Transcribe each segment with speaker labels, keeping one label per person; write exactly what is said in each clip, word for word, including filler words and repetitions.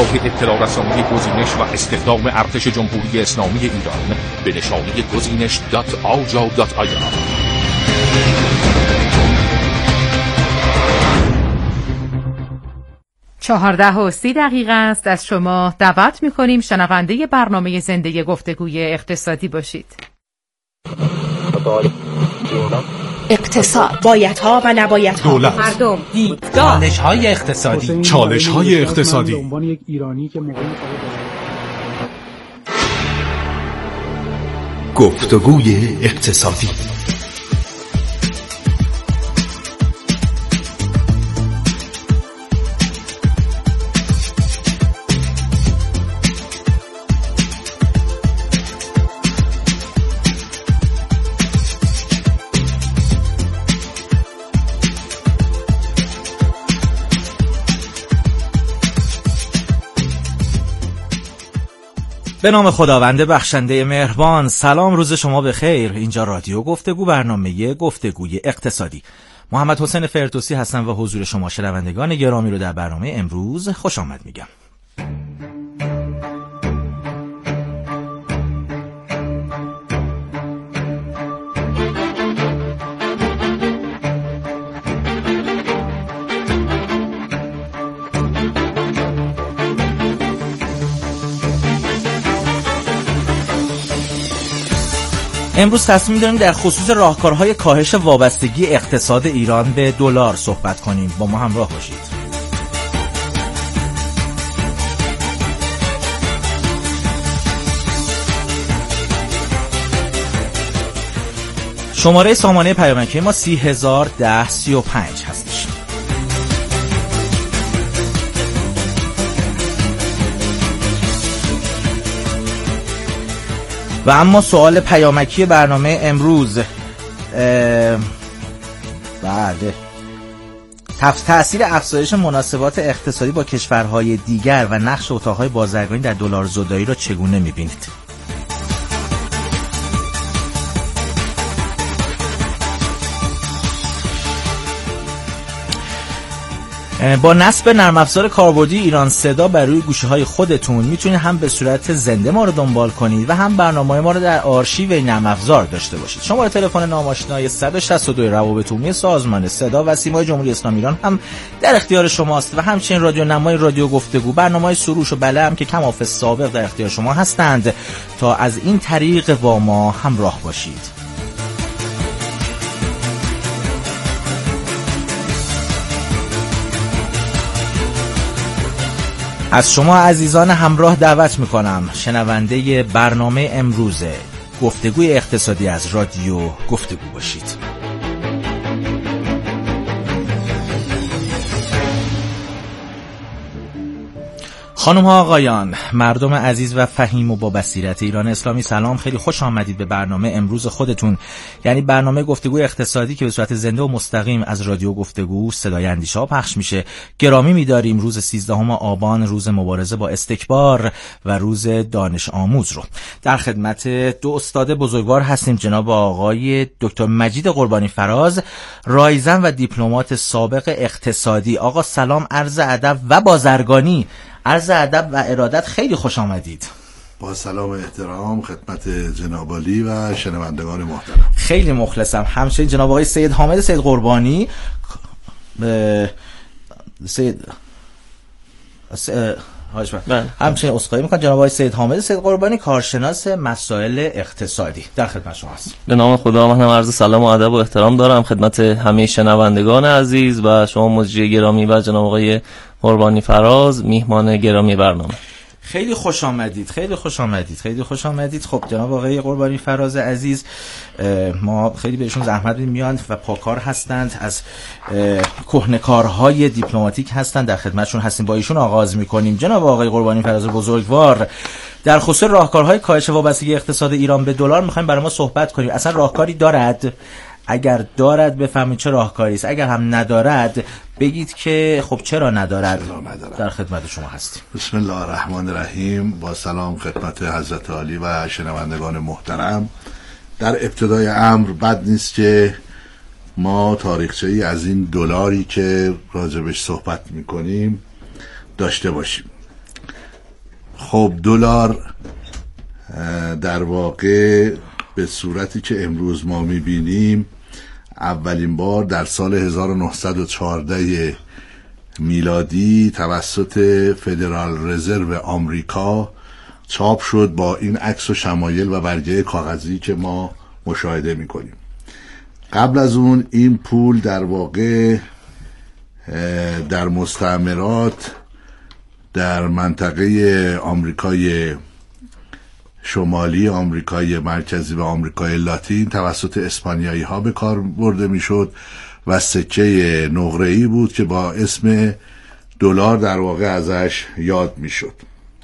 Speaker 1: دستگاه اطلاع رسانی گزینش و استخدام ارتش جمهوری اسلامی ایران به نشانی گزینش دات آجا دات آی آر.
Speaker 2: چهارده و سی دقیقه است. از شما دعوت می‌کنیم شنونده برنامه زنده گفتگوی اقتصادی باشید.
Speaker 3: اقتصاد، بایدها و نبایدها،
Speaker 1: دولت،
Speaker 3: مردم، دیدگاه،
Speaker 4: چالش‌های اقتصادی،
Speaker 1: چالش‌های اقتصادی.
Speaker 5: گفتگوی اقتصادی.
Speaker 4: به نام خداوند بخشنده مهربان. سلام، روز شما بخیر. اینجا رادیو گفتگو، برنامه گفتگوی اقتصادی. محمد حسین فردوسی هستم و حضور شما شنوندگان گرامی رو در برنامه امروز خوش آمد میگم. امروز تصمیم داریم در خصوص راهکارهای کاهش وابستگی اقتصاد ایران به دلار صحبت کنیم. با ما همراه باشید. شماره سامانه پیامکی ما سی هزار ده سی و پنج هستش. و اما سوال پیامکی برنامه امروز بله تأثیر افزایش مناسبات اقتصادی با کشورهای دیگر و نقش اتاقهای بازرگانی در دلار زدایی را چگونه می‌بینید؟ با نصب نرم افزار کاربردی ایران صدا بر روی گوشی‌های خودتون میتونید هم به صورت زنده ما رو دنبال کنید و هم برنامه‌های ما رو در آرشیو نرم افزار داشته باشید. شماره تلفن ناماشنای صد و شصت و دو روابط عمومی سازمان صدا و سیمای جمهوری اسلامی ایران هم در اختیار شماست و همچنین رادیو نمای رادیو گفتگو، برنامه‌های سروش و بله هم که کم حافظ سابق در اختیار شما هستند تا از این طریق با ما همراه باشید. از شما عزیزان همراه دعوت میکنم شنونده برنامه امروز گفتگوی اقتصادی از رادیو گفتگو باشید. خانم ها آقایان، مردم عزیز و فهیم و با بصیرت ایران اسلامی، سلام، خیلی خوش آمدید به برنامه امروز خودتون، یعنی برنامه گفتگوی اقتصادی که به صورت زنده و مستقیم از رادیو گفتگو صدای اندیشه‌ها پخش میشه. گرامی می‌داریم روز سیزدهم آبان، روز مبارزه با استکبار و روز دانش آموز رو. در خدمت دو استاد بزرگوار هستیم، جناب آقای دکتر مجید قربانی فراز، رایزن و دیپلمات سابق اقتصادی. آقا سلام، عرض ادب و بازرگانی، عرض ادب و ارادت، خیلی خوش آمدید.
Speaker 6: با سلام و احترام خدمت جناب عالی و شنوندگان محترم.
Speaker 4: خیلی مخلصم. همچنین جناب آقای سید حامد سید قربانی، سید همچنین اسخای میکنم جناب آقای سید حامد سید قربانی، کارشناس مسائل اقتصادی، در خدمت شما هستم.
Speaker 7: به نام خدا، من هم عرض سلام و ادب و احترام دارم خدمت همه شنوندگان عزیز و شما مجری گرامی و جناب آقای قربانی فراز، میهمان گرامی برنامه.
Speaker 4: خیلی خوش آمدید، خیلی خوش آمدید، خیلی خوش آمدید. خب جناب آقای قربانی فراز عزیز، ما خیلی بهشون زحمت میاد و پاکار هستند، از کهنه‌کارهای دیپلماتیک هستند، در خدمتشون هستیم. با ایشون آغاز میکنیم. جناب آقای قربانی فراز بزرگوار، در خصوص راهکارهای کاهش وابستگی اقتصاد ایران به دلار میخوایم برای ما صحبت کنیم. اصلا راهکاری دارد؟ اگر دارد بفهمید چه راهکاری است، اگر هم ندارد بگید که خب چرا ندارد. در خدمت شما هستیم.
Speaker 6: بسم الله الرحمن الرحیم. با سلام خدمت حضرت عالی و شنوندگان محترم. در ابتدای امر بد نیست که ما تاریخچه‌ای از این دلاری که راجبش صحبت میکنیم داشته باشیم. خب دلار در واقع به صورتی که امروز ما میبینیم اولین بار در سال هزار و نهصد و چهارده میلادی توسط فدرال رزرو آمریکا چاپ شد با این عکس و شمایل و برگه کاغذی که ما مشاهده میکنیم. قبل از اون این پول در واقع در مستعمرات در منطقه آمریکای شمالی، آمریکای مرکزی و آمریکای لاتین توسط اسپانیایی ها به کار برده میشد و سکه نقره‌ای بود که با اسم دلار در واقع ازش یاد میشد.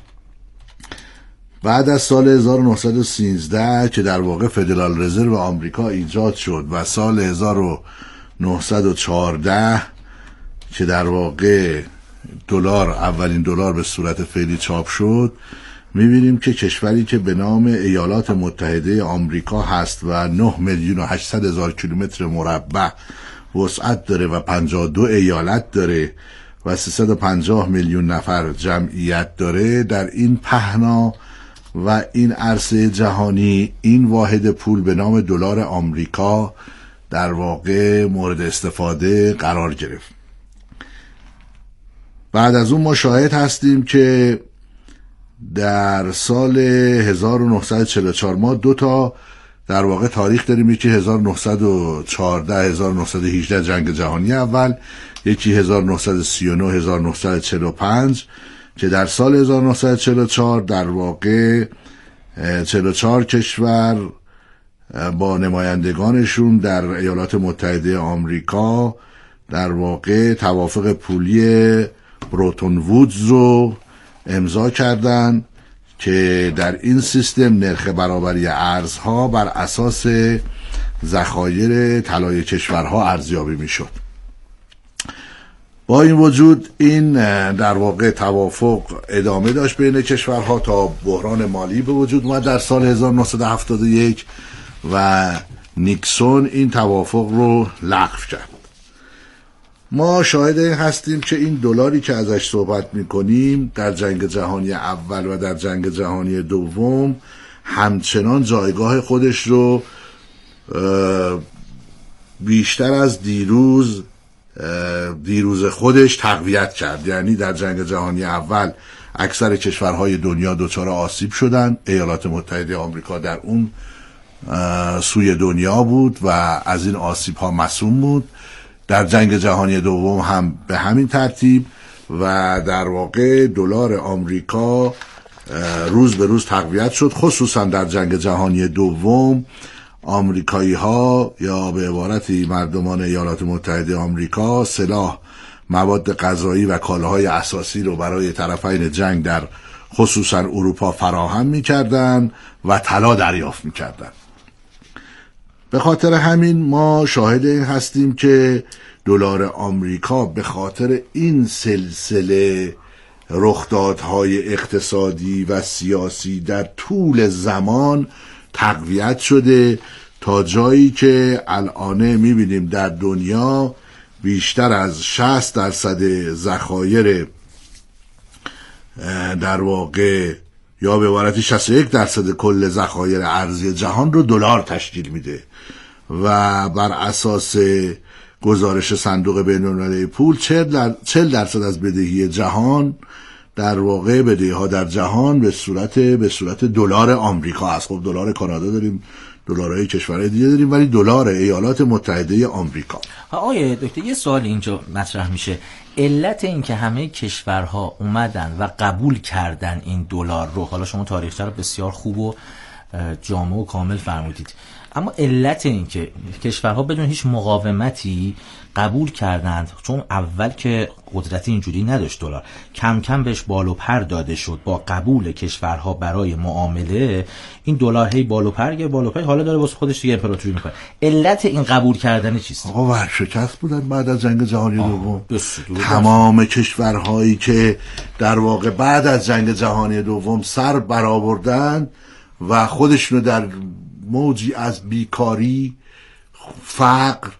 Speaker 6: بعد از سال هزار و نهصد و سیزده که در واقع فدرال رزرو آمریکا ایجاد شد و سال هزار و نهصد و چهارده که در واقع دلار اولین دلار به صورت فعلی چاپ شد، میبینیم که کشوری که به نام ایالات متحده آمریکا هست و نه میلیون و هشتصد هزار کیلومتر مربع وسعت داره و پنجاه و دو ایالت داره و سیصد و پنجاه میلیون نفر جمعیت داره، در این پهنا و این عرصه جهانی این واحد پول به نام دلار آمریکا در واقع مورد استفاده قرار گرفت. بعد از اون ما شاهد هستیم که در سال هزار و نهصد و چهل و چهار ما دو تا در واقع تاریخ داریم، یکی هزار و نهصد و چهارده هزار و نهصد و هجده جنگ جهانی اول، یکی هزار و نهصد و سی و نه هزار و نهصد و چهل و پنج که در سال هزار و نهصد و چهل و چهار در واقع چهل و چهار کشور با نمایندگانشون در ایالات متحده آمریکا در واقع توافق پولی بروتون وودز رو امضا کردن که در این سیستم نرخ برابری ارزها بر اساس ذخایر طلای کشورها ارزیابی میشد. با این وجود این در واقع توافق ادامه داشت بین کشورها تا بحران مالی به وجود اومد در سال هزار و نهصد و هفتاد و یک و نیکسون این توافق رو لغو کرد. ما شاهد این هستیم که این دلاری که ازش صحبت میکنیم در جنگ جهانی اول و در جنگ جهانی دوم همچنان جایگاه خودش رو بیشتر از دیروز دیروز خودش تقویت کرد. یعنی در جنگ جهانی اول اکثر کشورهای دنیا دچار آسیب شدن، ایالات متحده آمریکا در اون سوی دنیا بود و از این آسیب ها مصون بود. در جنگ جهانی دوم هم به همین ترتیب و در واقع دلار آمریکا روز به روز تقویت شد. خصوصا در جنگ جهانی دوم آمریکایی ها یا به عبارتی مردمان ایالات متحده آمریکا سلاح، مواد غذایی و کالاهای اساسی رو برای طرفین جنگ در خصوصا اروپا فراهم می‌کردند و طلا دریافت می‌کردند. به خاطر همین ما شاهد این هستیم که دلار آمریکا به خاطر این سلسله رخدادهای اقتصادی و سیاسی در طول زمان تقویت شده تا جایی که الان میبینیم در دنیا بیشتر از شصت درصد ذخایر در واقع یا به عبارتی شصت و یک درصد کل ذخایر ارزی جهان رو دلار تشکیل میده و بر اساس گزارش صندوق بین‌المللی پول چهل درصد از بدهی جهان در واقع بدهی ها در جهان به صورت به صورت دلار آمریکا است. خب دلار کانادا داریم، دلارهای کشورهای دیگه داریم، ولی دلار ایالات متحده آمریکا.
Speaker 4: آقای دکتر یه سوال اینجا مطرح میشه، علت این که همه کشورها اومدن و قبول کردن این دلار رو، حالا شما تاریخچه رو بسیار خوب و جامع و کامل فرمودید، اما علت این که کشورها بدون هیچ مقاومتی قبول کردند، چون اول که قدرت اینجوری نداشت دلار، کم کم بهش بال و پر داده شد با قبول کشورها برای معامله، این دلار هی بال و پر گه بال و پر حالا داره واسه خودش دیگه امپراتوری میکنه. علت این قبول کردن چیست؟
Speaker 6: آقا ورشکست بودن بعد از جنگ جهانی دوم. تمام کشورهایی که در واقع بعد از جنگ جهانی دوم سر برآوردن و خودشونو در موجی از بیکاری، فقر،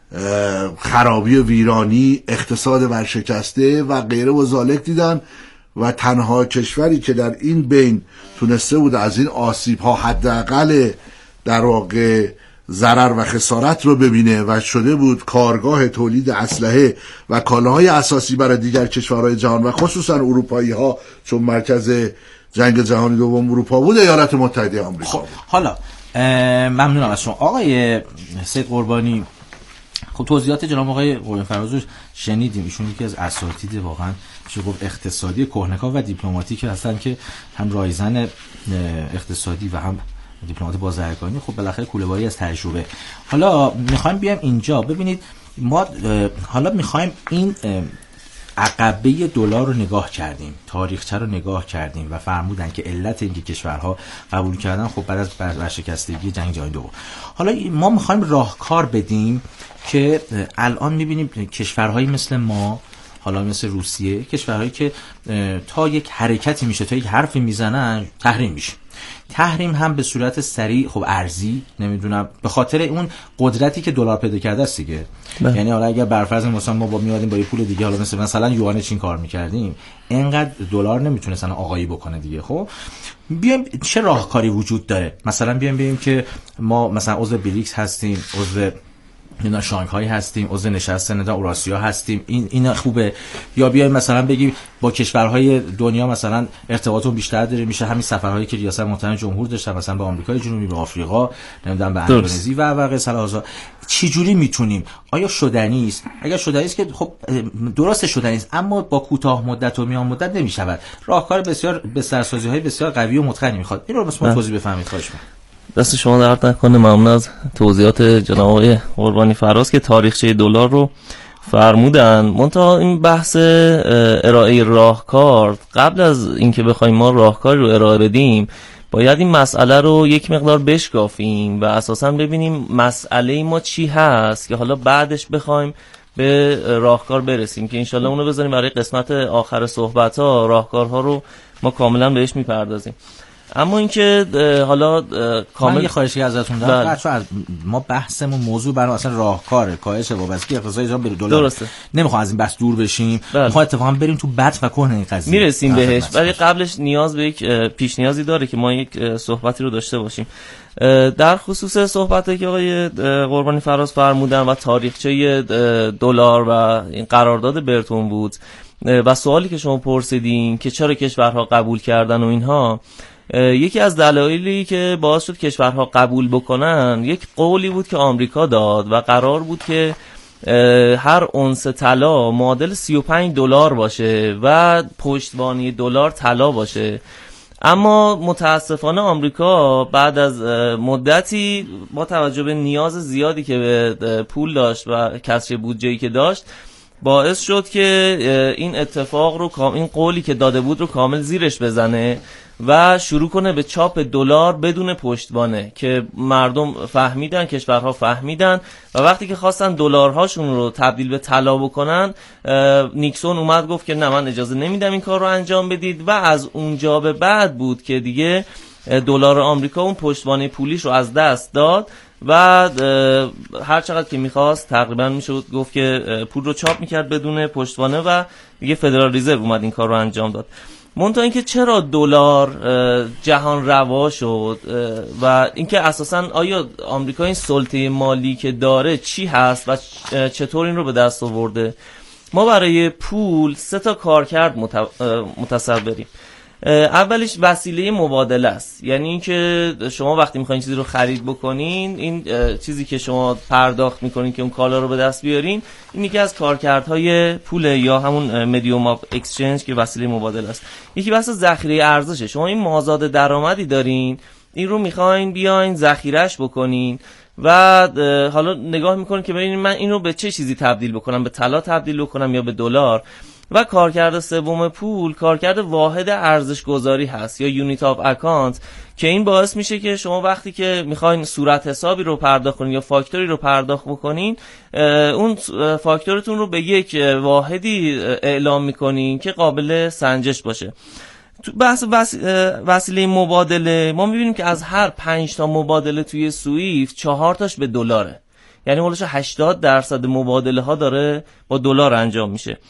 Speaker 6: خرابی و ویرانی، اقتصاد ورشکسته و غیره و ذالک دیدن و تنها کشوری که در این بین تونسته بود از این آسیب ها حداقل در واقع ضرر و خسارت رو ببینه و شده بود کارگاه تولید اسلحه و کالاهای اساسی برای دیگر کشورهای جهان و خصوصا اروپایی ها، چون مرکز جنگ جهانی دوم اروپا بود، ایالات متحده آمریکا
Speaker 4: خب
Speaker 6: بود.
Speaker 4: حالا ممنونم از شما آقای سید قربانی. خب توضیحات جناب آقای قربانی فراز رو شنیدیم. ایشون یکی از اساتید واقعا میشه گفت اقتصادی کهنکاو و دیپلماتیک هستن که هم رایزن اقتصادی و هم دیپلمات بازرگانی. خب بالاخره کوله‌باری از تجربه. حالا میخوایم بیایم اینجا ببینید، ما حالا میخوایم این عقبه دلار رو نگاه کردیم، تاریخچه رو نگاه کردیم و فرمودن که علت اینکه کشورها قبول کردن خب بعد از ورشکستگی جنگ جهانی دوم. حالا ما میخوایم راهکار بدیم که الان میبینیم کشورهایی مثل ما، حالا مثل روسیه، کشورهایی که تا یک حرکتی میشه، تا یک حرفی میزنن تحریم میشه. تحریم هم به صورت سریع، خب ارزی، نمیدونم به خاطر اون قدرتی که دلار پیدا کرده است دیگه. یعنی حالا اگر برفرض مثلا ما با میادیم با یه پول دیگه، حالا مثلا مثلا یوان چین کار میکردیم، اینقدر دلار نمیتونه مثلا آقایی بکنه دیگه. خب بیایم چه راهکاری وجود داره؟ مثلا بیایم ببینیم که ما مثلا عضو بریکس هستیم، عضو اینا شانگهای هستیم، عضو نشست ندا اوراسیا هستیم، این اینا خوبه. یا بیایم مثلا بگیم با کشورهای دنیا مثلا ارتباطمون بیشتر داره میشه، همین سفرهایی که ریاست محترم جمهور داشتن مثلا به آمریکای جنوبی، به آفریقا، نمیدونم به اندونزی و و غیره هزار. چی جوری میتونیم؟ آیا شدنی است؟ اگر شدنی است که خب درست شدنی است، اما با کوتاه مدت و میان مدت نمیشود. راهکار بسیار بسترسازی‌های بسیار قوی و متقنی میخواد. این رو بس توضیح بفهمید خواهش می‌کنم.
Speaker 7: دست شما درد نکنه. ممنون از توضیحات جناب آقای قربانی فراز که تاریخچه دلار رو فرمودن. منتها این بحث ارائه راهکار، قبل از اینکه بخوایم ما راهکاری رو ارائه بدیم باید این مسئله رو یک مقدار بشکافیم و اساساً ببینیم مسئله ما چی هست که حالا بعدش بخوایم به راهکار برسیم که انشالله اونو بذاریم برای قسمت آخر صحبت‌ها. راهکارها رو ما کاملا بهش میپردازیم. اما اینکه حالا کامل
Speaker 4: من یه خواهشی ازتون دارم، بچه‌ها از ما بحثمون موضوع برای اصلا راهکاره، کاهش وابستگی اقتصادی جان به دلار.
Speaker 7: درسته.
Speaker 4: نمیخوام از این بحث دور بشیم، میخوام اتفاقا بریم تو بط و کهن این قضیه.
Speaker 7: میرسیم بهش، ولی قبلش نیاز به یک پیش نیازی داره که ما یک صحبتی رو داشته باشیم در خصوص صحبتی که آقای قربانی فراز فرمودن و تاریخچه دلار و این قرارداد برتون وودز و سوالی که شما پرسیدین که چرا کشورها قبول کردن و اینها. یکی از دلایلی که باعث شد کشورها قبول بکنن یک قولی بود که آمریکا داد و قرار بود که هر اونس طلا معادل سی و پنج دلار باشه و پشتوانه دلار طلا باشه. اما متاسفانه آمریکا بعد از مدتی با توجه به نیاز زیادی که به پول داشت و کسر بودجه‌ای که داشت باعث شد که این اتفاق رو، این قولی که داده بود رو کامل زیرش بزنه و شروع کنه به چاپ دلار بدون پشتوانه که مردم فهمیدن، کشورها فهمیدن و وقتی که خواستن دلارهاشون رو تبدیل به طلا بکنن، نیکسون اومد گفت که نه من اجازه نمیدم این کار رو انجام بدید و از اونجا به بعد بود که دیگه دلار آمریکا اون پشتوانه پولیش رو از دست داد و هر چقدر که میخواست تقریبا میشد گفت که پول رو چاپ میکرد بدون پشتوانه و دیگه فدرال رزرو اومد این کار رو انجام داد. منتها اینکه چرا دلار جهان روا شد و اینکه اساسا آیا آمریکا این سلطه مالی که داره چی هست و چطور این رو به دست آورده. ما برای پول سه تا کارکرد متصوریم. اولیش وسیله مبادله است، یعنی اینکه شما وقتی میخواین چیزی رو خرید بکنین، این چیزی که شما پرداخت میکنین که اون کالا رو به دست بیارین، این یکی از کارکردهای پول یا همون مدیوم آف اکسچنج که وسیله مبادله است. یکی بحث ذخیره ارزشه. شما این مازاد درآمدی دارین، این رو میخواین بیاین ذخیره‌اش بکنین و حالا نگاه میکنین که ببینین من این رو به چه چیزی تبدیل بکنم، به طلا تبدیل بکنم یا به دلار. و کارکرد سوم پول کارکرد واحد ارزش گذاری هست یا یونیت آف اکانت که این باعث میشه که شما وقتی که میخواین صورت حسابی رو پرداخت کنین یا فاکتوری رو پرداخت بکنین، اون فاکتورتون رو به یک واحدی اعلام میکنین که قابل سنجش باشه. تو بحث وسیله مبادله ما میبینیم که از هر پنج تا مبادله توی سویفت چهار تاش به دلاره، یعنی حدود هشتاد درصد مبادله ها داره با دلار انجام میشه.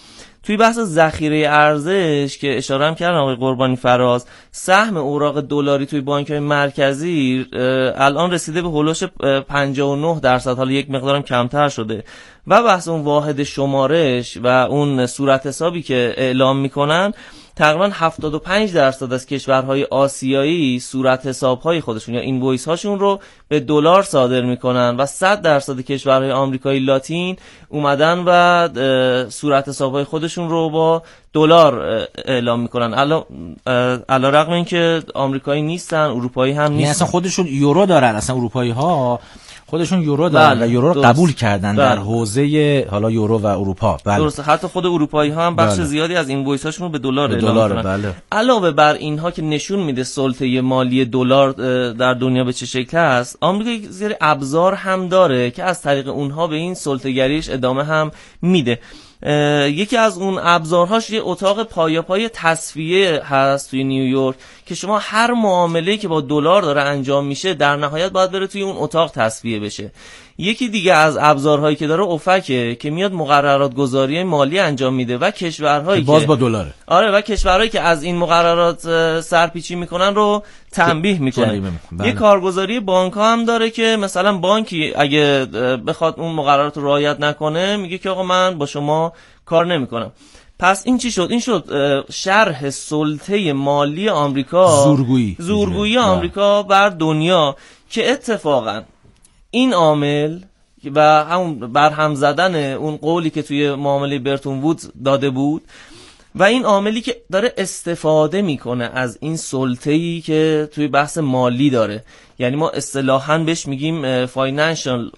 Speaker 7: توی بحث ذخیره ارزش که اشاره هم کردن آقای قربانی فراز، سهم اوراق دلاری توی بانک‌های مرکزی الان رسیده به هولوش پنجاه و نه درصد، حالا یک مقدارم کمتر شده. و بحث اون واحد شمارش و اون صورت حسابی که اعلام میکنن، تقریبا هفتاد و پنج درصد از کشورهای آسیایی صورت حساب‌های خودشون یا اینوایس هاشون رو به دلار صادر میکنن و صد درصد کشورهای آمریکای لاتین اومدن و صورت حساب‌های خودشون رو با دلار اعلام میکنن. علا علا رغم اینکه آمریکایی نیستن، اروپایی هم نیستن،
Speaker 4: اصلا خودشون یورو دارن، اصلا اروپایی ها خودشون یورو دارن و یورو رو قبول کردن بله. در حوزه حالا یورو و اروپا. بله.
Speaker 7: درسته، حتی خود اروپایی ها هم بخش بله. زیادی از اینوایس هاشون رو به دلار اعلام میکنن. بله. علاوه بر اینها که نشون میده سلطه مالی دلار در دنیا به چه شکل است، آمریکا یک سری ابزار هم داره که از طریق اونها به این سلطه‌گریش ادامه هم میده. یکی از اون ابزارهاش یه اتاق پایاپای تصفیه هست توی نیویورک که شما هر معامله‌ای که با دلار داره انجام میشه در نهایت باید بره توی اون اتاق تصفیه بشه. یکی دیگه از ابزارهایی که داره اوفکه که میاد مقررات گذاری مالی انجام میده و کشورهایی که
Speaker 4: باز با دلاره آره
Speaker 7: و کشورهایی که از این مقررات سرپیچی میکنن رو تنبیه میکنه. بله. یه کارگزاری بانک ها هم داره که مثلا بانکی اگه بخواد اون مقررات رو رعایت نکنه میگه که آقا من با شما کار نمیکنم. پس این چی شد؟ این شد شرح سلطه مالی آمریکا،
Speaker 4: زورگویی
Speaker 7: زورگویی آمریکا بر دنیا، که اتفاقا این عامل و همون برهم زدن اون قولی که توی معامله برتون وودز داده بود و این عاملی که داره استفاده میکنه از این سلطه‌ای که توی بحث مالی داره، یعنی ما اصطلاحاً بهش میگیم فاینانشال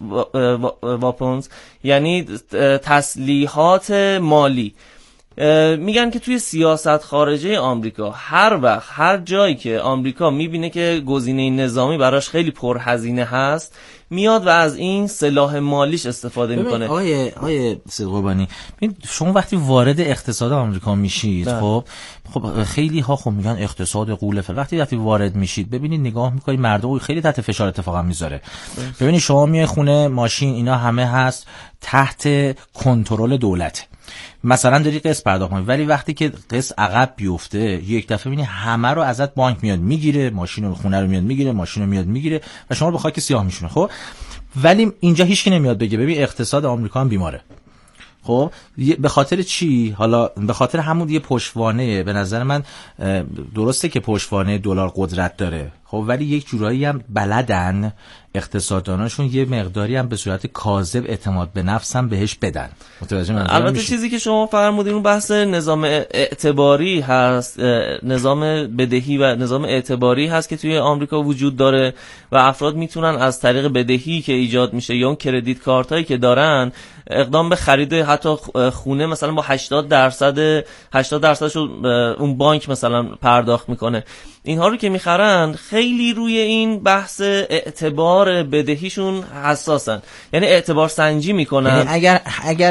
Speaker 7: واپنز، یعنی تسلیحات مالی. میگن که توی سیاست خارجه آمریکا هر وقت هر جایی که آمریکا میبینه که گزینه نظامی براش خیلی پرهزینه هست، میاد و از این سلاح مالیش استفاده میکنه.
Speaker 4: آقای آقای سید قربانی، شما وقتی وارد اقتصاد آمریکا میشید ده. خب خب خیلی ها خب میگن اقتصاد غوله فر. وقتی وقتی وارد میشید ببینید نگاه میکنید مردم خیلی تحت فشار اتفاقا میذاره. ببینید شما میای خونه، ماشین، اینا همه هست تحت کنترل دولت. مثلا داری قسط پرداخت کنی، ولی وقتی که قسط عقب بیفته یک دفعه میبینی همه رو ازت بانک میاد میگیره، ماشین و خونه رو میاد میگیره، ماشین رو میاد میگیره و شما رو به خاک سیاه میشونه. خب ولی اینجا هیچکی نمیاد بگه ببین اقتصاد آمریکا هم بیماره. خب به خاطر چی؟ حالا به خاطر همون یه پشتوانه. به نظر من درسته که پشتوانه دلار قدرت داره، خب ولی یک جورایی هم بلدن اقتصادداناشون یه مقداری هم به صورت کاذب اعتماد به نفس هم بهش بدن. متوجه من
Speaker 7: البته
Speaker 4: میشه؟
Speaker 7: چیزی که شما فرمودین اون بحث نظام اعتباری هست، نظام بدهی و نظام اعتباری هست که توی آمریکا وجود داره و افراد میتونن از طریق بدهی که ایجاد میشه یا اون کردیت کارت هایی که دارن اقدام به خرید حتی خونه مثلا با هشتاد درصد هشتاد درصدش اون بانک مثلا پرداخت میکنه. اینها رو که میخرن خیلی روی این بحث اعتبار بدهیشون حساسن، یعنی اعتبار سنجی میکنن.
Speaker 4: یعنی اگر اگر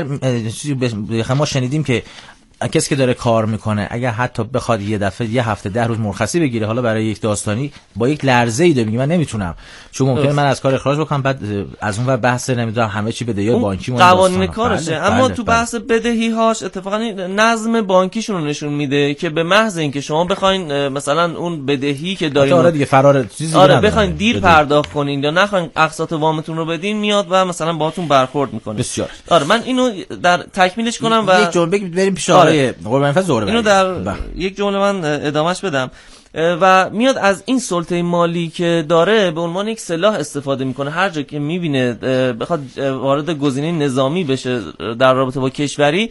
Speaker 4: ما شنیدیم که کسی که داره کار میکنه اگر حتی بخواد یه دفعه یه هفته ده روز مرخصی بگیره حالا برای یک داستانی، با یک لرزه ای میگه من نمیتونم، چون ممکنه من از کار اخراج بکنم، بعد از اون ور بحث نمیدونم همه چی بده یا بانکی مون
Speaker 7: قوانین کارشه. بله، اما بله، تو بحث بله. بدهی هاش اتفاقا نظم بانکیشون رو نشون میده که به محض اینکه شما بخواین مثلا اون بدهی که دارین
Speaker 4: آره دیگه فرار چیزی
Speaker 7: آره بخواین دیر بدهی. پرداخت کنین یا نخواین اقساط وامتون رو بدین، میاد و مثلا باهاتون برخورد میکنه.
Speaker 4: بسیار
Speaker 7: آره من اینو در تکمیلش کنم و
Speaker 4: یک جمله بریم پیش آقای قربانی
Speaker 7: اینو در یک جمله من ادامهش بدم. و میاد از این سلطه مالی که داره به عنوان یک سلاح استفاده میکنه. هر جا که میبینه بخواد وارد گزینه نظامی بشه در رابطه با کشوری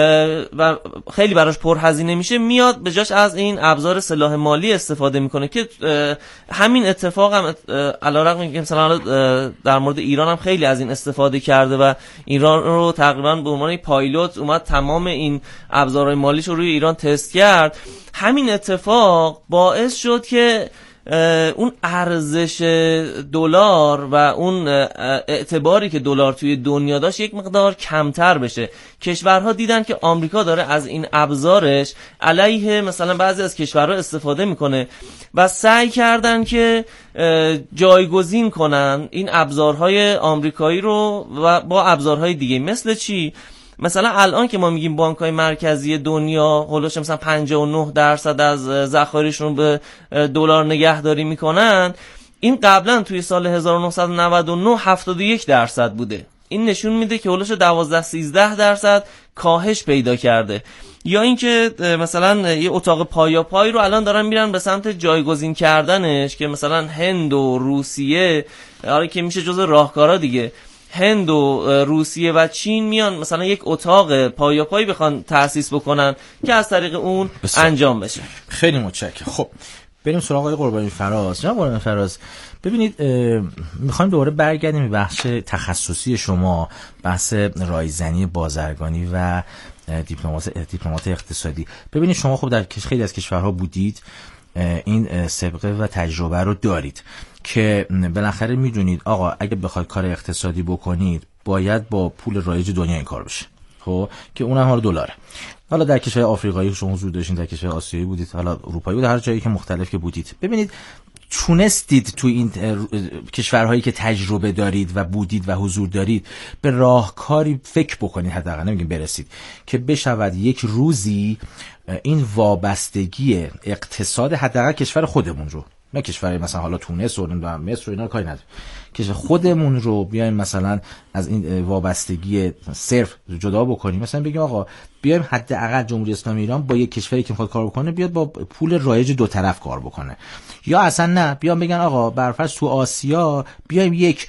Speaker 7: و خیلی براش پرهزینه میشه، میاد به جاش از این ابزار سلاح مالی استفاده میکنه که همین اتفاق هم علیرغم اینکه مثلا در مورد ایران هم خیلی از این استفاده کرده و ایران رو تقریبا به عنوان پایلوت اومد تمام این ابزارهای مالیش رو روی ایران تست کرد، همین اتفاق باعث شد که اون ارزش دلار و اون اعتباری که دلار توی دنیا داشت یک مقدار کمتر بشه. کشورها دیدن که آمریکا داره از این ابزارش علیه مثلا بعضی از کشورها استفاده میکنه و سعی کردن که جایگزین کنن این ابزارهای آمریکایی رو و با ابزارهای دیگه. مثل چی؟ مثلا الان که ما میگیم بانک‌های مرکزی دنیا هولوش مثلا پنجاه و نه درصد از ذخایرشون به دلار نگهداری میکنن، این قبلا توی سال هزار و نهصد و نود و نه هفتاد و یک درصد بوده. این نشون میده که هولوش دوازده سیزده درصد کاهش پیدا کرده. یا اینکه مثلا یه اتاق پایا پای رو الان دارن میرن به سمت جایگزین کردنش، که مثلا هند و روسیه، آره که میشه جزء راهکارا دیگه، هند و روسیه و چین میان مثلا یک اتاق پایا پای بخوان تأسیس بکنن که از طریق اون بسید. انجام بشه.
Speaker 4: خیلی متشکرم. خب بریم سراغ آقای قربانی فراز. جناب قربانی فراز، ببینید میخوایم دوباره برگردیم به بخش تخصصی شما، بحث رایزنی بازرگانی و دیپلمات دیپلمات اقتصادی. ببینید شما خب در خیلی از کشورها بودید، این سابقه و تجربه رو دارید که بالاخره میدونید آقا اگه بخواید کار اقتصادی بکنید باید با پول رایج دنیا این کار بشه، خب که اونم حالا دلاره. حالا در کشور آفریقایی شما حضور داشتین، در کشور آسیایی بودید، حالا اروپایی بود، هر جایی که مختلف که بودید، ببینید تونستید تو این کشورهایی که تجربه دارید و بودید و حضور دارید به راهکاری فکر بکنید، حداقل نمیگیم برسید، که بشود یک روزی این وابستگی اقتصاد حداقل کشور خودمون رو، نه کشور مثلا حالا تونس و مصر و اینا کاری نداره، کشور خودمون رو بیایم مثلا از این وابستگی صرف جدا بکنیم، مثلا بگیم آقا بیایم حداقل جمهوری اسلامی ایران با یک کشوری که میخواد کار بکنه بیاد با پول رایج دو طرف کار بکنه، یا اصلا نه بیان بگن آقا برفرض تو آسیا بیایم یک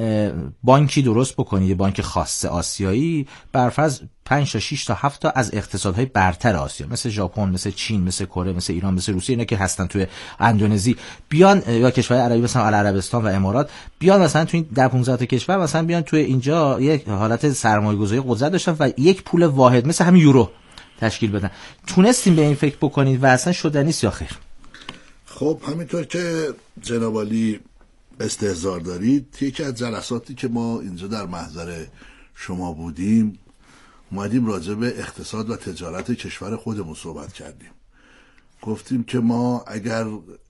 Speaker 4: بانکی درست بکنید، بانک خاص آسیایی، برفرض پنج تا شش تا هفت تا از اقتصادهای برتر آسیا مثل ژاپن، مثل چین، مثل کره، مثل ایران، مثل روسیه، اینا که هستن توی اندونزی، بیان یا کشورهای عربی مثلا عربستان و امارات، بیان مثلا تو این ده پانزده تا کشور مثلا بیان توی اینجا یک حالت سرمایه‌گذاری قدرت داشتن و یک پول واحد مثل همین یورو تشکیل بدن. تونستیم به این فکر بکنید و اصلا شدنی است یا خیر؟
Speaker 6: خب همینطور که جناب عالی استحضار دارید، یکی از جلساتی که ما اینجا در محضر شما بودیم اومدیم راجع به اقتصاد و تجارت کشور خودمون صحبت کردیم. گفتیم که ما اگر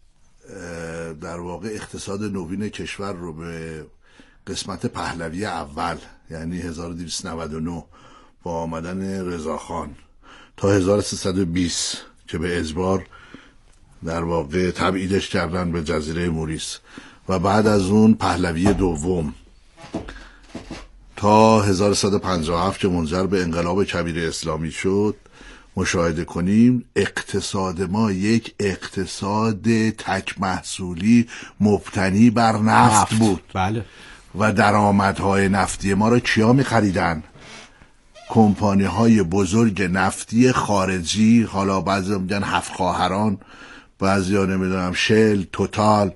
Speaker 6: در واقع اقتصاد نوین کشور رو به قسمت پهلوی اول یعنی هزار و دویست و نود و نه با آمدن رضاخان تا هزار و سیصد و بیست که به اجبار در واقع تبعیدش کردن به جزیره موریس و بعد از اون پهلوی دوم تا هزار و سیصد و پنجاه و هفت که منجر به انقلاب کبیر اسلامی شد مشاهده کنیم، اقتصاد ما یک اقتصاد تک محصولی مبتنی بر نفت, نفت. بود.
Speaker 4: بله.
Speaker 6: و درآمدهای نفتی ما رو کیا می خریدن؟ کمپانی های بزرگ نفتی خارجی، حالا بعضی میگن هفت خواهران، بعضی ها نمیدونم شل، توتال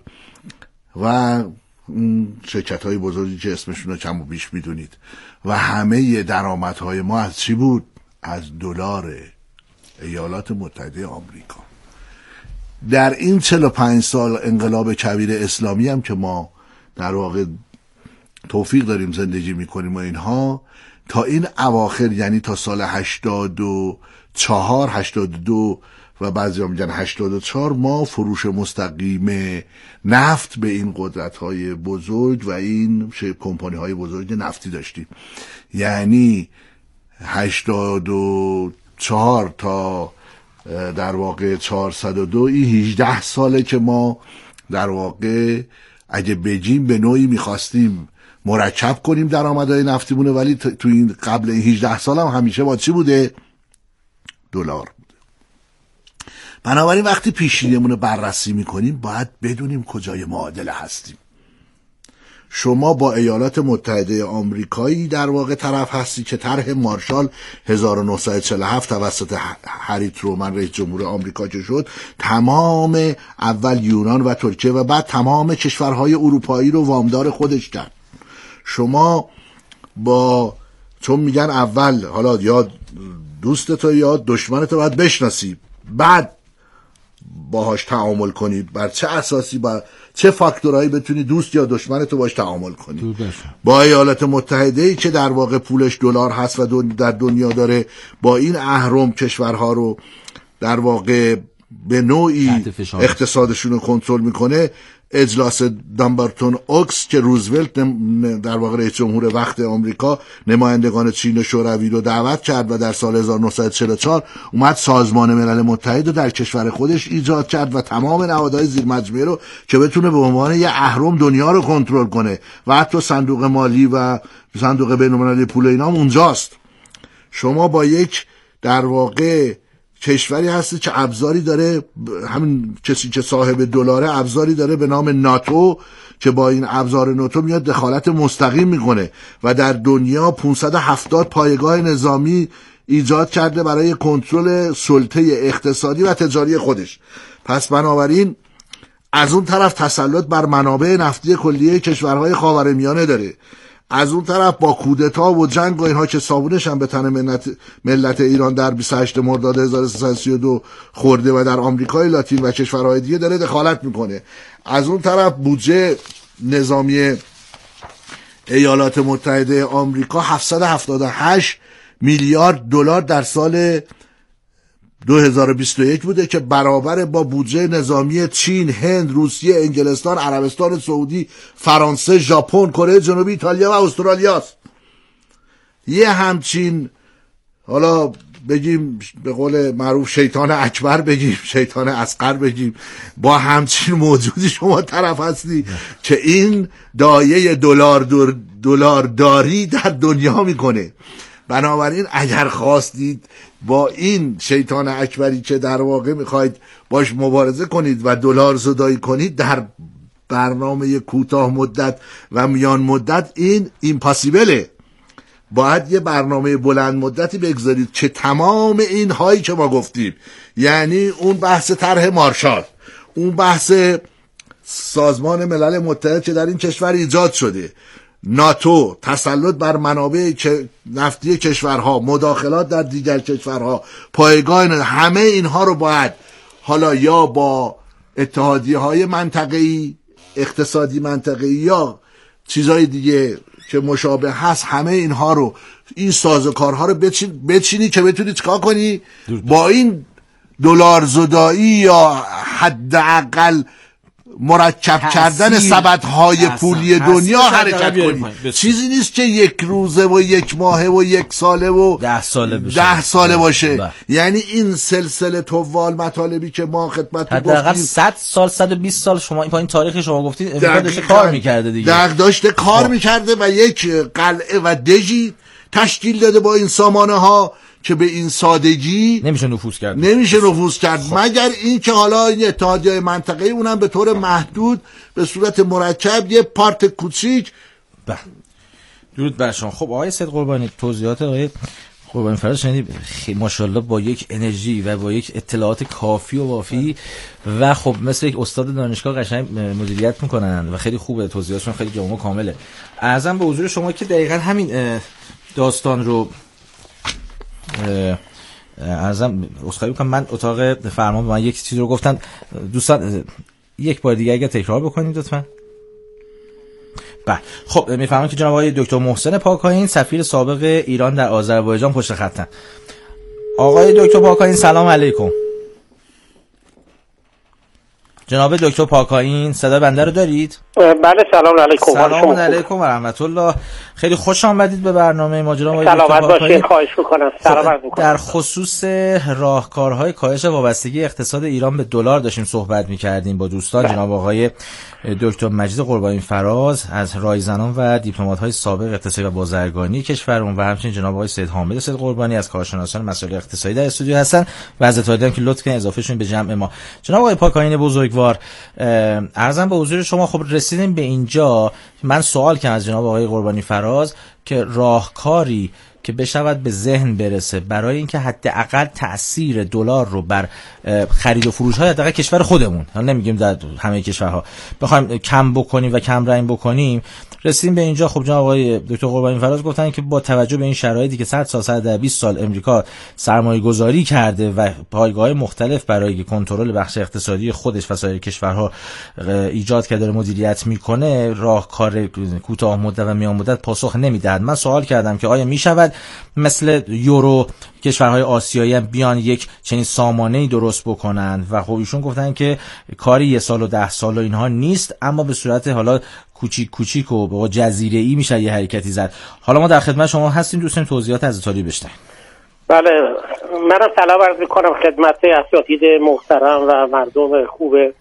Speaker 6: و شرکت های بزرگی که اسمشون رو کم و بیش میدونید. و همه درآمدهای ما از چی بود؟ از دلار ایالات متحده آمریکا. در این چهل و پنج سال انقلاب کبیر اسلامی هم که ما در واقع توفیق داریم زندگی میکنیم و اینها، تا این اواخر یعنی تا سال هشتاد و چهار هشتاد و دو و بعضی ها میگن هشتاد و چهار ما فروش مستقیم نفت به این قدرت های بزرگ و این کمپانی های بزرگ نفتی داشتیم. یعنی هشتاد و چهار تا در واقع چهارصد و دو، این هجده ساله که ما در واقع اگه بگیم به نوعی میخواستیم مرکب کنیم درآمدهای نفتیمونه، ولی تو این قبل این هجده سال هم همیشه با چی بوده؟ دلار بوده. بنابراین وقتی پیشینیمون رو بررسی میکنیم باید بدونیم کجای معادله هستیم. شما با ایالات متحده آمریکایی در واقع طرف هستی که طرح مارشال هزار و نهصد و چهل و هفت توسط هری ترومن رئیس جمهور آمریکا که شد، تمام اول یونان و ترکیه و بعد تمام کشورهای اروپایی رو وامدار خودش کرد. شما با چون میگن اول حالا یا دوستتو یا دشمنتو باید بشناسی، بعد باهاش تعامل کنید. بر چه اساسی، با چه فاکتورهایی بتونی دوست یا دشمنتو باش تعامل کنی؟ با ایالات متحده ای که در واقع پولش دلار هست و در دنیا داره با این اهرم کشورها رو در واقع به نوعی اقتصادشون رو کنترل میکنه. اجلاس دامبرتون اوکس که روزولت در واقع رئیس جمهور وقت آمریکا نمایندگان چین و شوروی رو دعوت کرد و در سال هزار و نهصد و چهل و چهار اومد سازمان ملل متحد رو در کشور خودش ایجاد کرد و تمام نهادهای زیر مجموعه رو که بتونه به عنوان یه اهرم دنیا رو کنترل کنه و حتی صندوق مالی و صندوق بین‌المللی پول اینا هم اونجاست. شما با یک در واقع کشوری هستی که ابزاری داره، همین کسی که صاحب دلاره ابزاری داره به نام ناتو که با این ابزار ناتو میاد دخالت مستقیم میکنه و در دنیا پانصد و هفتاد پایگاه نظامی ایجاد کرده برای کنترل سلطه اقتصادی و تجاری خودش. پس بنابراین از اون طرف تسلط بر منابع نفتی کلیه کشورهای خاورمیانه داره، از اون طرف با کودتا و جنگ و اینها که صابونش هم به تن ملت, ملت ایران در بیست و هشتم مرداد هزار و سیصد و سی و دو خورده و در آمریکای لاتین و کشورهای دیگه داره دخالت میکنه. از اون طرف بودجه نظامی ایالات متحده آمریکا هفتصد و هفتاد و هشت میلیارد دلار در سال دو هزار و بیست و یک بوده که برابر با بودجه نظامی چین، هند، روسیه، انگلستان، عربستان سعودی، فرانسه، ژاپن، کره جنوبی، ایتالیا و استرالیا است. یه همچین حالا بگیم به قول معروف شیطان اکبر بگیم، شیطان اصغر بگیم، با همچین موجودی شما طرف هستی که این دایه دلار دلار داری در دنیا میکنه. بنابراین اگر خواستید با این شیطان اکبری که در واقع میخواید باش مبارزه کنید و دلار زدایی کنید در برنامه کوتاه مدت و میان مدت، این ایمپاسیبله. باید یه برنامه بلند مدتی بگذارید که تمام این هایی که ما گفتیم، یعنی اون بحث طرح مارشال، اون بحث سازمان ملل متحد که در این کشور ایجاد شده، ناتو، تسلط بر منابع نفتی کشورها، مداخلات در دیگر کشورها، پایگاه، همه اینها رو باید حالا یا با اتحادیه های منطقه‌ای، اقتصادی منطقه‌ای یا چیزهای دیگه که مشابه هست، همه اینها رو، این سازوکارها رو بچین بچینی که بتونی چیکار کنی با این دلار زدایی یا حداقل مرکب کردن سبدهای پولی دنیا حرکت کنید. چیزی نیست که یک روزه و یک ماهه و یک ساله و
Speaker 4: ده ساله بشه،
Speaker 6: ده ساله باشه. ده. یعنی این سلسله طوال مطالبی که ما خدمت
Speaker 4: حداقل صد سال، صد و بیست سال شما این پایین تاریخ شما گفتید امریکا داشته کار میکرده دیگه،
Speaker 6: دق داشته کار میکرده و یک قلعه و دژی تشکیل داده با این سامانه ها که به این سادگی
Speaker 4: نمیشه نفوذ کرد
Speaker 6: نمیشه نفوذ کرد خب. مگر این که حالا این اتحادیه منطقه‌ای اونم به طور محدود به صورت مرکب یه پارت کوچیک.
Speaker 4: بله درود بر شما. خب آقای سید قربانی، توضیحات آقای قربانی فراز شنیدید ماشاءالله با یک انرژی و با یک اطلاعات کافی و وافی و خب مثل یک استاد دانشگاه قشنگ مدیریت میکنن و خیلی خوبه، توضیحاتشون خیلی جامع و کامله. عرضم به حضور شما که دقیقاً همین داستان رو عرضم اسخای میکنم، من اتاق فرمان به من یک چیز رو گفتن، دوستان یک بار دیگه اگر تکرار بکنید لطفا. بله خب میفهمم که جناب آقای دکتر محسن پاکاین سفیر سابق ایران در آذربایجان پشت خطن. آقای دکتر پاکاین سلام علیکم. جناب دکتر پاکاین صدای بنده رو دارید؟
Speaker 5: بله سلام علیکم.
Speaker 4: سلام علیکم و رحمت الله. خیلی خوش آمدید به برنامه ما جناب آقای دکتر
Speaker 5: پاکاین. سلامت باشید، خواهش می‌کنم. سلامت می‌کنم.
Speaker 4: در خصوص راهکارهای کاهش وابستگی اقتصاد ایران به دلار داشتیم صحبت می‌کردیم با دوستان. جناب آقای دکتر مجید قربانی فراز از رایزنان و دیپلمات‌های سابق اقتصادی و بازرگانی کشورمون و همچنین جناب آقای سید حامد سید قربانی از کارشناسان مسائل اقتصادی در استودیو هستن و از اتحادیه هم که لطف کردن اضافه شون به جمع ما. جناب آقای پاکاین بزرگوار، عرضم به حضور شما، خب رسیدیم به اینجا. من سوال کردم از جناب آقای قربانی فراز که راهکاری که بشود به ذهن برسه برای اینکه حداقل تأثیر دلار رو بر خرید و فروش های حداقل کشور خودمون، نمیگیم در همه کشورها، بخوایم کم بکنیم و کم رنگ بکنیم، رسیدیم به اینجا. خب جناب آقای دکتر قربانی فراز گفتن که با توجه به این شرایطی که صد سال صد بیست سال امریکا سرمایه گذاری کرده و پایگاه مختلف برای کنترل بخش اقتصادی خودش و سایر کشورها ایجاد کرده و مدیریت میکنه، راهکار کوتاه مدت و میان مدت پاسخ نمیدهد. من سوال کردم که آیا میشود شاید مثل یورو کشورهای آسیایی هم بیان یک چنین سامانه‌ای درست بکنن و خب ایشون گفتن که کاری یه سال و ده سال و اینها نیست، اما به صورت حالا کوچیک کوچیک و با جزیره‌ای میشه یه حرکتی زد. حالا ما در خدمت شما هستیم، دوستان توضیحات از ایتالیا بشنویم.
Speaker 5: بله، منم سلام عرض می‌کنم خدمت اساتید محترم و مردم خوب